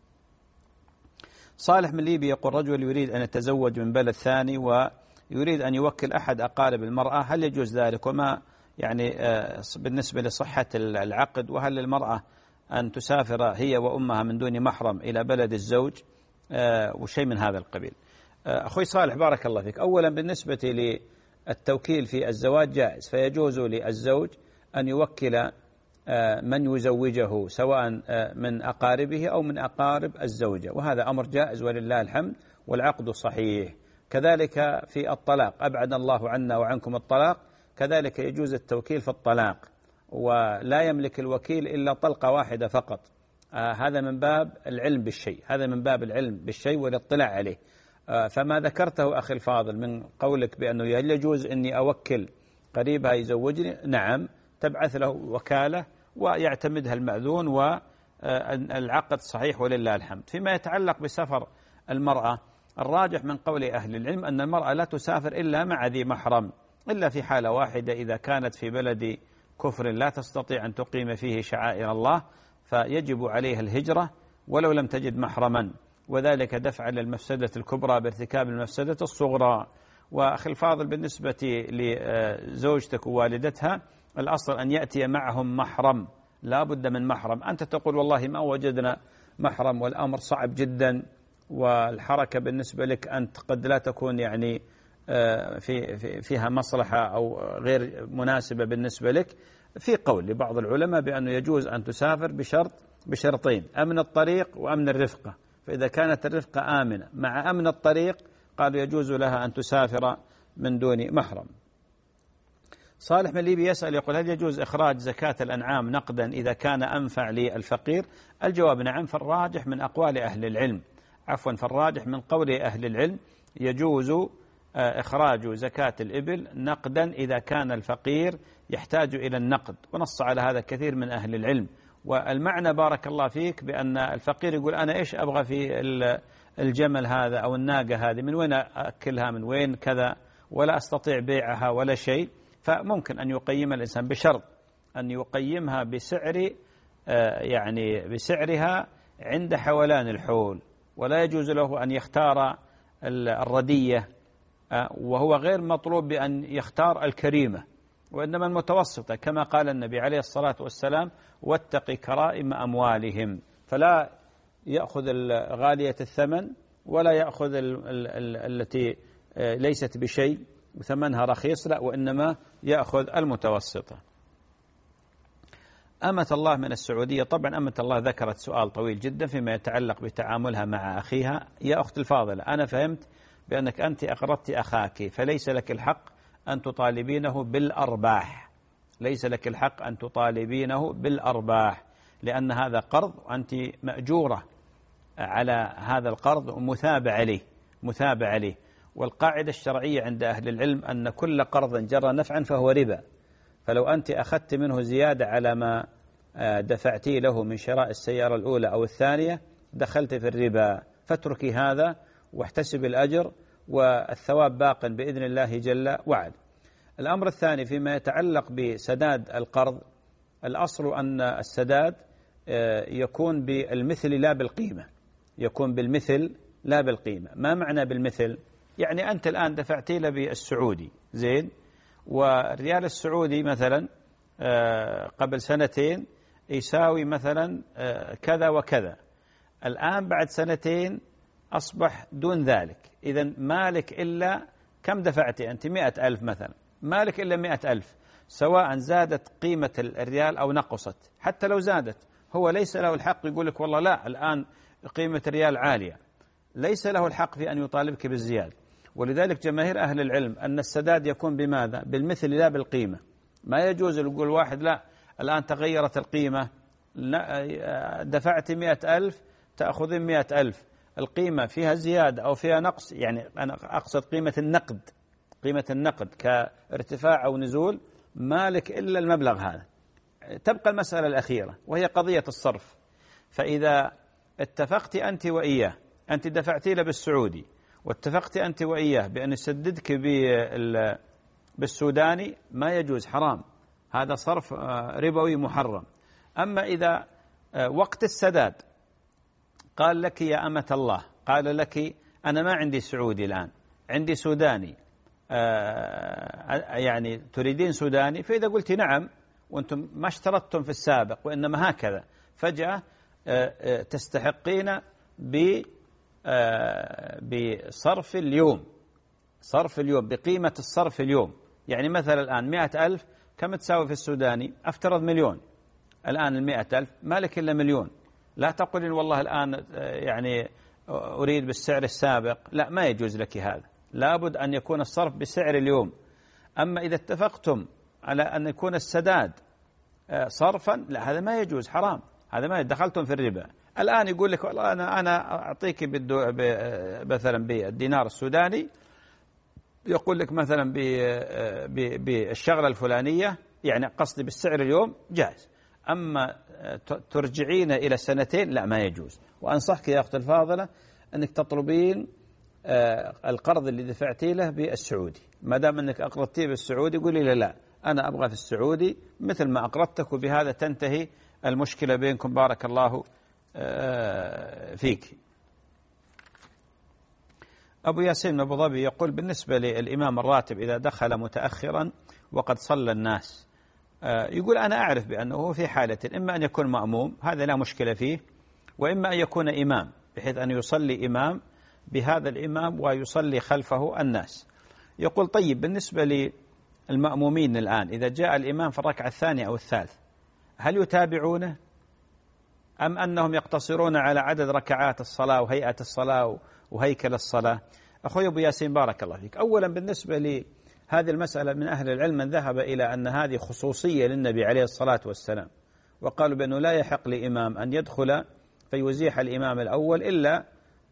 صالح من ليبيا يقول: رجل يريد أن يتزوج من بلد ثاني ويريد أن يوكل أحد أقارب المرأة، هل يجوز ذلك؟ وما يعني بالنسبة لصحة العقد؟ وهل للمرأة أن تسافر هي وأمها من دون محرم إلى بلد الزوج وشيء من هذا القبيل؟ أخوي صالح بارك الله فيك، أولا بالنسبة للتوكيل في الزواج جائز، فيجوز للزوج أن يوكل من يزوجه سواء من أقاربه أو من أقارب الزوجة، وهذا أمر جائز ولله الحمد، والعقد صحيح. كذلك في الطلاق، أبعد الله عنا وعنكم الطلاق، كذلك يجوز التوكيل في الطلاق، ولا يملك الوكيل إلا طلقة واحدة فقط. هذا من باب العلم بالشيء، هذا من باب العلم بالشيء والاطلاع عليه. فما ذكرته أخي الفاضل من قولك بأنه يجوز أني أوكل قريبها يزوجني، نعم، تبعث له وكالة ويعتمدها المأذون والعقد صحيح ولله الحمد. فيما يتعلق بسفر المرأة، الراجح من قول أهل العلم أن المرأة لا تسافر إلا مع ذي محرم، إلا في حالة واحدة، إذا كانت في بلد كفر لا تستطيع أن تقيم فيه شعائر الله، فيجب عليها الهجرة ولو لم تجد محرما، وذلك دفعا للمفسدة الكبرى بارتكاب المفسدة الصغرى. وأخي الفاضل بالنسبة لزوجتك ووالدتها، الأصل أن يأتي معهم محرم، لا بد من محرم. أنت تقول والله ما وجدنا محرم والأمر صعب جدا، والحركة بالنسبة لك أنت قد لا تكون يعني فيها مصلحة أو غير مناسبة بالنسبة لك. في قول لبعض العلماء بأنه يجوز أن تسافر بشرطين: أمن الطريق وأمن الرفقة. فإذا كانت الرفقة آمنة مع أمن الطريق قالوا يجوز لها أن تسافر من دون محرم. صالح من ليبيا يسأل يقول: هل يجوز إخراج زكاة الأنعام نقدا إذا كان أنفع للفقير؟ الجواب نعم، فالراجح من أقوال أهل العلم، فالراجح من قول أهل العلم يجوز إخراج زكاة الإبل نقدا إذا كان الفقير يحتاج إلى النقد، ونص على هذا كثير من أهل العلم. والمعنى بارك الله فيك بأن الفقير يقول: أنا إيش أبغى في الجمل هذا أو الناقة هذه، من وين أكلها، من وين كذا، ولا أستطيع بيعها ولا شيء. فممكن أن يقيم الإنسان بشرط أن يقيمها بسعر يعني بسعرها عند حولان الحول، ولا يجوز له أن يختار الردية، وهو غير مطلوب بأن يختار الكريمة، وإنما المتوسطة، كما قال النبي عليه الصلاة والسلام: واتق كرائم أموالهم. فلا يأخذ غالية الثمن ولا يأخذ التي ليست بشيء وثمنها رخيص، لا، وإنما يأخذ المتوسطة. أمة الله من السعودية، طبعا أمة الله ذكرت سؤال طويل جدا فيما يتعلق بتعاملها مع أخيها. يا أخت الفاضلة، أنا فهمت بأنك أنت أقرضت أخاك، فليس لك الحق أن تطالبينه بالأرباح، ليس لك الحق أن تطالبينه بالأرباح، لأن هذا قرض وأنت مأجورة على هذا القرض ومثابة عليه. والقاعدة الشرعية عند أهل العلم أن كل قرض جرى نفعا فهو ربا، فلو أنت أخذت منه زيادة على ما دفعتي له من شراء السيارة الأولى أو الثانية دخلت في الربا، فاتركي هذا واحتسب الأجر والثواب باق بإذن الله جل وعلا. الأمر الثاني فيما يتعلق بسداد القرض، الأصل أن السداد يكون بالمثل لا بالقيمة، يكون بالمثل لا بالقيمة. ما معنى بالمثل؟ يعني أنت الآن دفعتي له بالسعودي زين، والريال السعودي مثلا قبل سنتين يساوي مثلا كذا وكذا، الآن بعد سنتين أصبح دون ذلك، إذن مالك إلا كم دفعتي أنت؟ 100,000 مثلا، مالك إلا 100,000، سواء زادت قيمة الريال أو نقصت. حتى لو زادت هو ليس له الحق يقول لك والله لا الآن قيمة الريال عالية، ليس له الحق في أن يطالبك بالزيادة. ولذلك جماهير أهل العلم أن السداد يكون بماذا؟ بالمثل لا بالقيمة. ما يجوز يقول واحد لا الآن تغيرت القيمة، دفعت 100,000 تأخذين 100,000، القيمة فيها زيادة أو فيها نقص، يعني أنا أقصد قيمة النقد كارتفاع أو نزول، مالك إلا المبلغ هذا. تبقى المسألة الأخيرة وهي قضية الصرف. فإذا اتفقت أنت وإياه، أنت دفعتي له بالسعودي واتفقت أنت وإياه بأن يسددك بالسوداني، ما يجوز، حرام، هذا صرف ربوي محرم. أما إذا وقت السداد قال لك يا أمة الله، قال لك أنا ما عندي سعودي الآن، عندي سوداني، يعني تريدين سوداني؟ فإذا قلت نعم وأنتم ما اشترطتم في السابق وإنما هكذا، فجأة تستحقين بصرف اليوم، بقيمة الصرف اليوم. يعني مثلا الآن 100,000 كم تساوي في السوداني؟ أفترض مليون، الآن 100,000 مالك إلا مليون، لا تقولين والله الآن يعني أريد بالسعر السابق، لا، ما يجوز لك هذا، لابد أن يكون الصرف بسعر اليوم. أما إذا اتفقتم على أن يكون السداد صرفا، لا، هذا ما يجوز، حرام، هذا ما دخلتم في الربا. الآن يقول لك والله أنا أعطيك مثلا بالدينار السوداني، يقول لك مثلا بالشغلة الفلانية، يعني قصدي بالسعر اليوم، جائز. أما ترجعين إلى سنتين، لا، ما يجوز. وأنصحك يا أختي الفاضلة أنك تطلبين القرض اللي دفعتي له بالسعودي، ما دام أنك أقرضتيه بالسعودي قولي له لا أنا أبغى في السعودي مثل ما أقرضتك، وبهذا تنتهي المشكلة بينكم. بارك الله فيك. أبو ياسين من أبو ظبي يقول بالنسبة للإمام الراتب إذا دخل متأخرا وقد صلى الناس، يقول أنا أعرف بأنه في حالة إما أن يكون مأموم، هذا لا مشكلة فيه، وإما أن يكون إمام بحيث أن يصلي إمام بهذا الإمام ويصلي خلفه الناس. يقول طيب بالنسبة للمأمومين الآن إذا جاء الإمام في الركعة الثانية أو الثالث، هل يتابعونه أم أنهم يقتصرون على عدد ركعات الصلاة وهيئة الصلاة وهيكل الصلاة؟ أخوي أبو ياسين بارك الله فيك، أولا بالنسبة لهذه المسألة من أهل العلم من ذهب إلى أن هذه خصوصية للنبي عليه الصلاة والسلام، وقالوا بأنه لا يحق لإمام أن يدخل فيزيح الإمام الأول إلا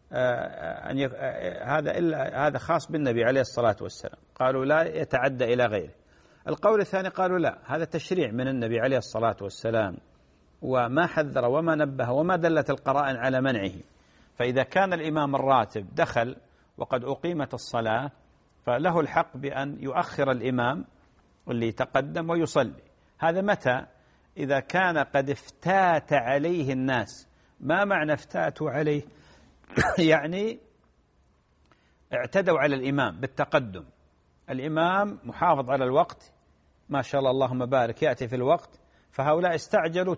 هذا خاص بالنبي عليه الصلاة والسلام، قالوا لا يتعدى إلى غيره. القول الثاني قالوا لا، هذا تشريع من النبي عليه الصلاة والسلام، وما حذر وما نبه وما دلت القرائن على منعه. فإذا كان الإمام الراتب دخل وقد أقيمت الصلاة فله الحق بأن يؤخر الإمام اللي تقدم ويصلي. هذا متى؟ إذا كان قد افتات عليه الناس. ما معنى افتاتوا عليه؟ يعني اعتدوا على الإمام بالتقدم، الإمام محافظ على الوقت ما شاء الله اللهم بارك يأتي في الوقت، فهؤلاء استعجلوا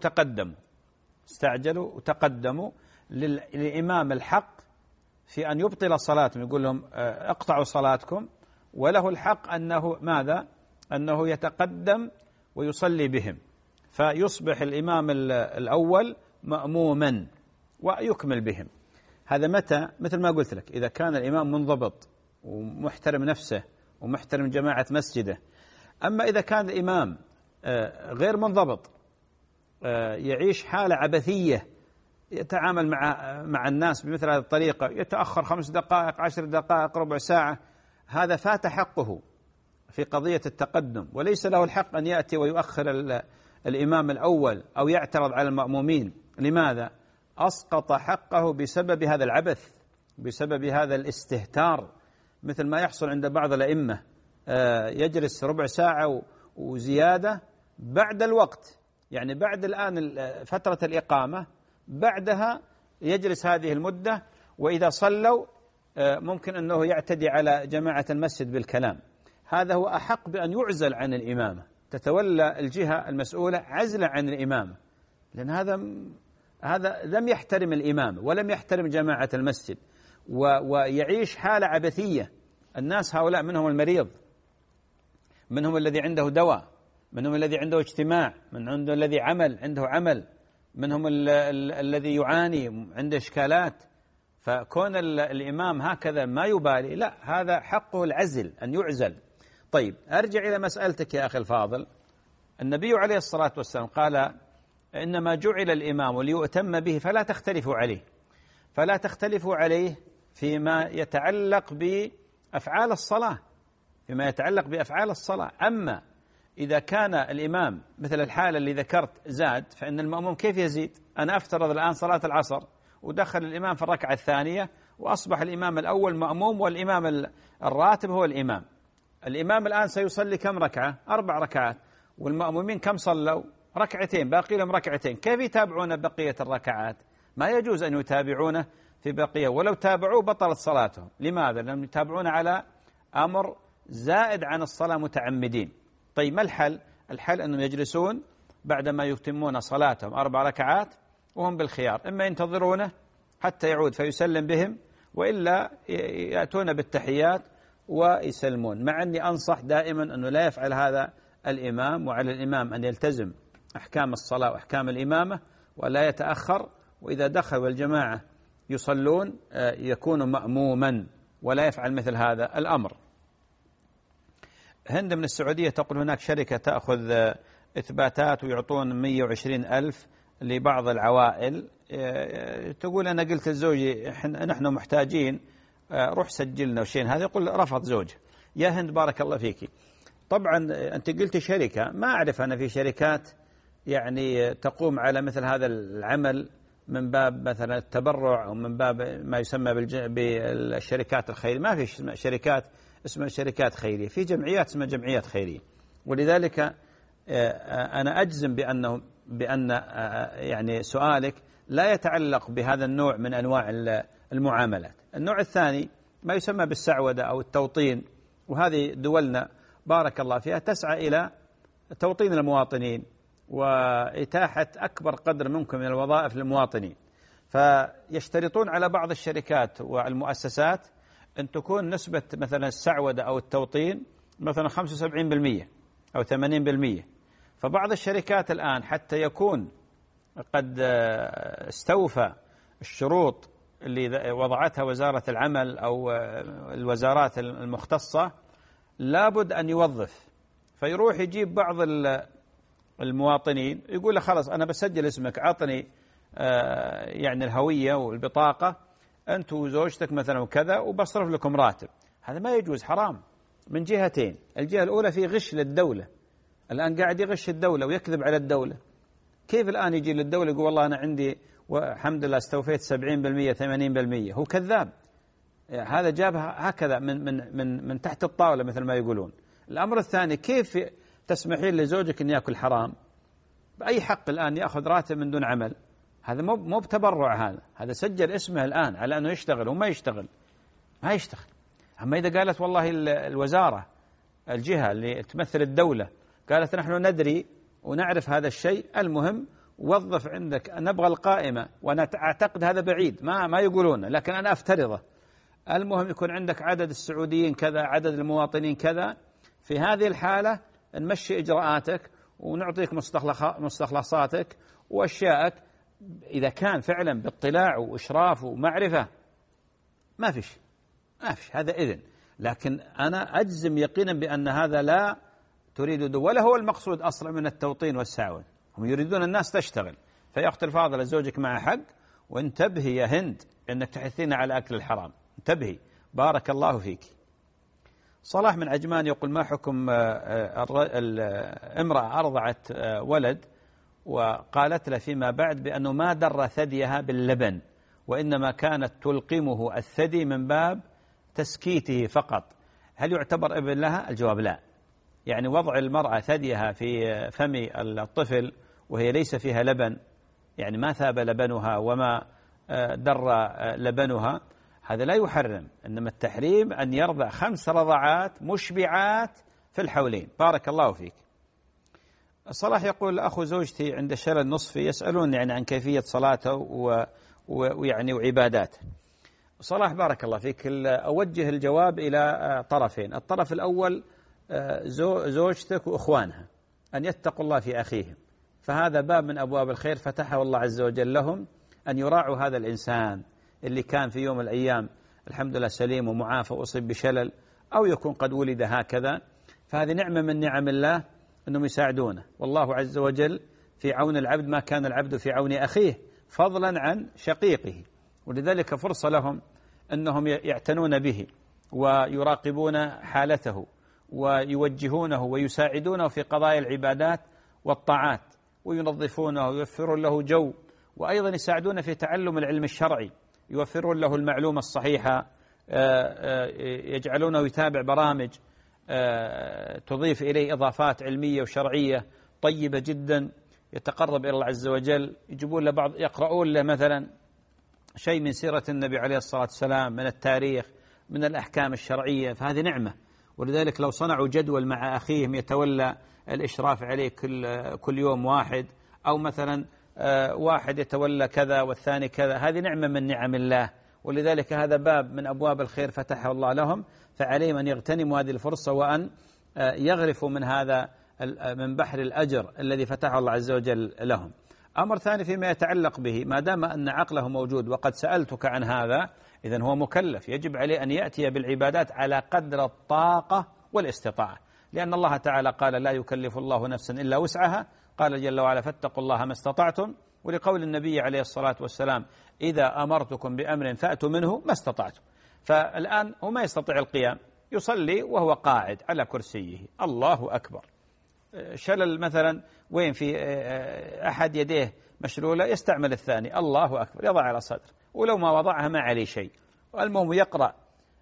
وتقدموا للإمام الحق في أن يبطل صلاتهم، يقول لهم اقطعوا صلاتكم، وله الحق أنه ماذا؟ أنه يتقدم ويصلي بهم، فيصبح الإمام الأول مأموما ويكمل بهم. هذا متى؟ مثل ما قلت لك، إذا كان الإمام منضبط ومحترم نفسه ومحترم جماعة مسجده. أما إذا كان الإمام غير منضبط، يعيش حالة عبثية، يتعامل مع الناس بمثل هذه الطريقة، يتأخر 5 دقائق 10 دقائق ربع ساعة، هذا فات حقه في قضية التقدم، وليس له الحق أن يأتي ويؤخر الإمام الأول أو يعترض على المأمومين. لماذا؟ أسقط حقه بسبب هذا العبث، بسبب هذا الاستهتار، مثل ما يحصل عند بعض الأئمة، يجلس ربع ساعة وزيادة بعد الوقت، يعني بعد الآن فترة الإقامة، بعدها يجلس هذه المدة، وإذا صلوا ممكن أنه يعتدي على جماعة المسجد بالكلام. هذا هو أحق بأن يعزل عن الإمامة، تتولى الجهة المسؤولة عزلا عن الإمامة، لأن هذا لم يحترم الإمام ولم يحترم جماعة المسجد، ويعيش حالة عبثية. الناس هؤلاء منهم المريض، منهم الذي عنده دواء، منهم الذي عنده اجتماع، من عنده الذي عنده عمل، منهم الذي يعاني عنده إشكالات. فكون الإمام هكذا ما يبالي، لا، هذا حقه العزل، أن يعزل. طيب، أرجع إلى مسألتك يا أخي الفاضل. النبي عليه الصلاة والسلام قال: إنما جعل الإمام ليؤتم به فلا تختلفوا عليه. فلا تختلفوا عليه فيما يتعلق بأفعال الصلاة، فيما يتعلق بأفعال الصلاة. أما إذا كان الإمام مثل الحالة اللي ذكرت زاد، فإن المأموم كيف يزيد؟ أنا أفترض الآن صلاة العصر ودخل الإمام في الركعة الثانية، وأصبح الإمام الأول مأموم والإمام الراتب هو الإمام. الإمام الآن سيصلي كم ركعة؟ 4 ركعات، والمأمومين كم صلوا؟ 2 باقي لهم 2. كيف يتابعون بقية الركعات؟ ما يجوز أن يتابعونه في بقية، ولو تابعوه بطلت صلاتهم. لماذا؟ لأنهم يتابعون على أمر زائد عن الصلاة متعمدين. طيب، ما الحل؟ الحل أنهم يجلسون بعدما يتمون صلاتهم 4 ركعات وهم بالخيار، إما ينتظرونه حتى يعود فيسلم بهم، وإلا يأتون بالتحيات ويسلمون. مع أني أنصح دائما أنه لا يفعل هذا الإمام، وعلى الإمام أن يلتزم أحكام الصلاة وأحكام الإمامة ولا يتأخر، وإذا دخل والجماعة يصلون يكون مأموما ولا يفعل مثل هذا الأمر. هند من السعودية تقول: هناك شركة تأخذ إثباتات ويعطون 120,000 لبعض العوائل. تقول: أنا قلت لزوجي نحن محتاجين، روح سجلنا وشين هذا. يقول: رفض زوجه. يا هند بارك الله فيك، طبعا أنت قلت شركة، ما أعرف أنا في شركات يعني تقوم على مثل هذا العمل من باب مثلا التبرع أو من باب ما يسمى بالشركات الخيرية. ما في شركات اسمها شركات خيرية، في جمعيات اسمها جمعيات خيرية. ولذلك أنا أجزم بأن يعني سؤالك لا يتعلق بهذا النوع من أنواع المعاملات. النوع الثاني ما يسمى بالسعودة أو التوطين، وهذه دولنا بارك الله فيها تسعى إلى توطين المواطنين وإتاحة أكبر قدر ممكن من الوظائف للمواطنين. فيشترطون على بعض الشركات والمؤسسات أن تكون نسبة مثلا السعودة أو التوطين مثلا 75% أو 80%. فبعض الشركات الآن حتى يكون قد استوفى الشروط اللي وضعتها وزارة العمل أو الوزارات المختصة، لابد أن يوظف، فيروح يجيب بعض المواطنين يقول له: خلاص أنا بسجل اسمك، عطني يعني الهوية والبطاقة، أنت وزوجتك مثلا وكذا، وبصرف لكم راتب. هذا ما يجوز، حرام من جهتين. الجهة الأولى في غش للدولة، الآن قاعد يغش الدولة ويكذب على الدولة. كيف الآن يجي للدولة يقول والله أنا عندي والحمد لله استوفيت 70% 80%؟ هو كذاب. هذا جابها هكذا من تحت الطاولة مثل ما يقولون. الأمر الثاني، كيف تسمحين لزوجك أن يأكل حرام؟ بأي حق الآن يأخذ راتب من دون عمل؟ هذا مو بتبرع، هذا سجل اسمه الآن على أنه يشتغل وما يشتغل، ما يشتغل. أما إذا قالت والله الوزارة الجهة اللي تمثل الدولة قالت نحن ندري ونعرف هذا الشيء، المهم وظف عندك، نبغى القائمة، وأنا أعتقد هذا بعيد ما يقولون، لكن أنا أفترضه، المهم يكون عندك عدد السعوديين كذا، عدد المواطنين كذا. في هذه الحالة نمشي إجراءاتك ونعطيك مستخلصاتك وأشيائك. إذا كان فعلا باطلاع وإشراف ومعرفة ما فيش هذا إذن. لكن أنا أجزم يقينا بأن هذا لا تريد ولا هو المقصود أصلا من التوطين والسعوة، هم يريدون الناس تشتغل. فيا أختي الفاضلة زوجك معه حق، وانتبهي يا هند أنك تحثين على أكل الحرام، انتبهي بارك الله فيك. صلاح من عجمان يقول ما حكم امرأة أرضعت ولد وقالت له فيما بعد بأنه ما در ثديها باللبن وإنما كانت تلقمه الثدي من باب تسكيته فقط، هل يعتبر ابن لها؟ الجواب لا. يعني وضع المرأة ثديها في فم الطفل وهي ليس فيها لبن، يعني ما ثاب لبنها وما در لبنها، هذا لا يحرم، إنما التحريم أن يرضع 5 رضعات مشبعات في الحولين. بارك الله فيك. صلاح يقول أخو زوجتي عند شلل نصفي يسألون يعني عن كيفية صلاته ويعني وعباداته. صلاح بارك الله فيك، أوجه الجواب إلى طرفين. الطرف الأول زوجتك وإخوانها أن يتقوا الله في أخيهم، فهذا باب من أبواب الخير فتحه الله عز وجل لهم، أن يراعوا هذا الإنسان اللي كان في يوم من الأيام الحمد لله سليم ومعافى وأصيب بشلل أو يكون قد ولد هكذا، فهذه نعمة من نعم الله أنهم يساعدونه. والله عز وجل في عون العبد ما كان العبد في عون أخيه فضلا عن شقيقه، ولذلك فرصة لهم أنهم يعتنون به ويراقبون حالته ويوجهونه ويساعدونه في قضايا العبادات والطاعات، وينظفونه ويوفرون له جو، وأيضا يساعدون في تعلم العلم الشرعي، يوفرون له المعلومة الصحيحة، يجعلونه يتابع برامج تضيف إليه إضافات علمية وشرعية طيبة جدا، يتقرب إلى الله عز وجل، يجيبون له بعض، يقرؤون له مثلا شيء من سيرة النبي عليه الصلاة والسلام، من التاريخ، من الأحكام الشرعية، فهذه نعمة. ولذلك لو صنعوا جدول مع أخيهم يتولى الإشراف عليه كل يوم واحد، أو مثلا واحد يتولى كذا والثاني كذا، هذه نعمة من نعم الله، ولذلك هذا باب من أبواب الخير فتحه الله لهم، فعليهم أن يغتنموا هذه الفرصة وأن يغرفوا من هذا من بحر الأجر الذي فتحه الله عز وجل لهم. أمر ثاني فيما يتعلق به، ما دام أن عقله موجود وقد سألتك عن هذا، إذن هو مكلف، يجب عليه أن يأتي بالعبادات على قدر الطاقة والاستطاعة، لأن الله تعالى قال لا يكلف الله نفسا إلا وسعها، قال جل وعلا فاتقوا الله ما استطعتم، ولقول النبي عليه الصلاة والسلام إذا أمرتكم بأمر فأتوا منه ما استطعتم. فالآن هو ما يستطيع القيام، يصلي وهو قاعد على كرسيه، الله أكبر. شلل مثلا وين في أحد يديه مشلولة يستعمل الثاني، الله أكبر، يضع على صدر، ولو ما وضعها ما عليه شيء. المهم يقرأ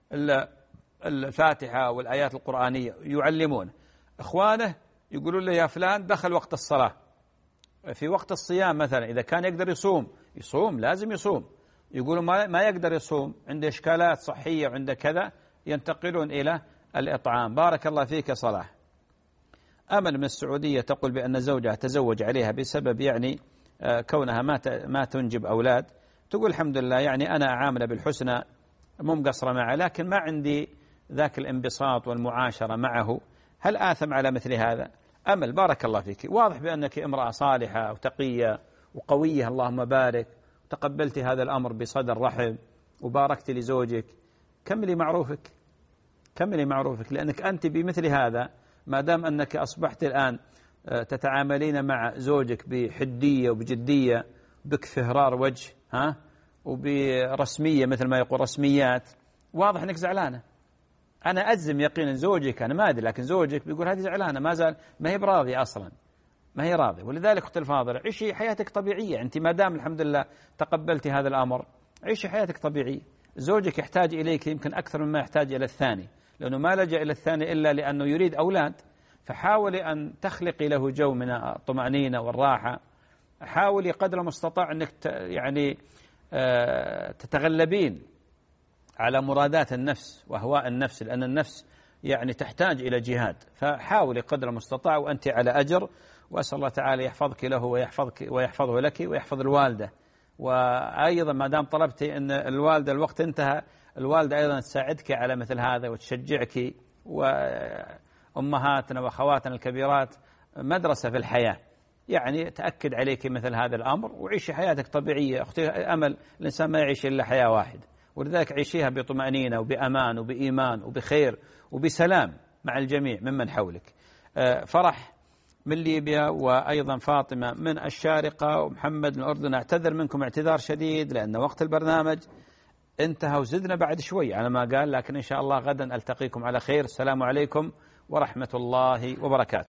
الفاتحة والآيات القرآنية، يعلمون إخوانه، يقولون له يا فلان دخل وقت الصلاة. في وقت الصيام مثلا إذا كان يقدر يصوم لازم يصوم، يقولون ما يقدر يصوم، عنده إشكالات صحية وعنده كذا، ينتقلون إلى الإطعام. بارك الله فيك صلاح. أمل من السعودية تقول بأن زوجها تزوج عليها بسبب يعني كونها ما تنجب أولاد، تقول الحمد لله يعني أنا أعامله بالحسنى، مو مقصرة معه، لكن ما عندي ذاك الانبساط والمعاشرة معه، هل آثم على مثل هذا؟ أمل بارك الله فيك، واضح بأنك امرأة صالحة وتقية وقوية اللهم بارك، تقبلت هذا الأمر بصدر رحب وباركت لزوجك، كملي معروفك، لأنك أنت بمثل هذا ما دام أنك أصبحت الآن تتعاملين مع زوجك بحدية وبجدية، بكفهرار وجه وبرسمية مثل ما يقول رسميات، واضح أنك زعلانة. أنا أجزم يقينا زوجك، أنا ما أدري، لكن زوجك بيقول هذه زعلانة، ما زال ما هي براضية أصلا، ما هي راضية. ولذلك أختي الفاضلة عيشي حياتك طبيعية، أنت ما دام الحمد لله تقبلتي هذا الأمر عيشي حياتك طبيعية. زوجك يحتاج إليك يمكن أكثر مما يحتاج إلى الثاني، لأنه ما لجأ إلى الثاني إلا لأنه يريد أولاد، فحاولي أن تخلقي له جو من الطمأنينة والراحة، حاولي قدر المستطاع أنك يعني تتغلبين على مرادات النفس وأهواء النفس، لأن النفس يعني تحتاج إلى جهاد، فحاولي قدر المستطاع وأنت على أجر، وأسأل الله تعالى يحفظك له ويحفظه لك ويحفظ الوالدة. وأيضا ما دام طلبتي أن الوالدة الوقت انتهى، الوالدة أيضا تساعدك على مثل هذا وتشجعك، وأمهاتنا وأخواتنا الكبيرات مدرسة في الحياة، يعني تأكد عليك مثل هذا الأمر وعيشي حياتك طبيعية. أختي أمل الإنسان ما يعيش إلا حياة واحدة، ولذلك عيشيها بطمأنينة وبأمان وبإيمان وبخير وبسلام مع الجميع ممن حولك. فرح من ليبيا، وأيضا فاطمة من الشارقة، ومحمد من الأردن. أعتذر منكم اعتذار شديد لأن وقت البرنامج انتهى وزدنا بعد شوي على ما قال، لكن إن شاء الله غدا ألتقيكم على خير. السلام عليكم ورحمة الله وبركاته.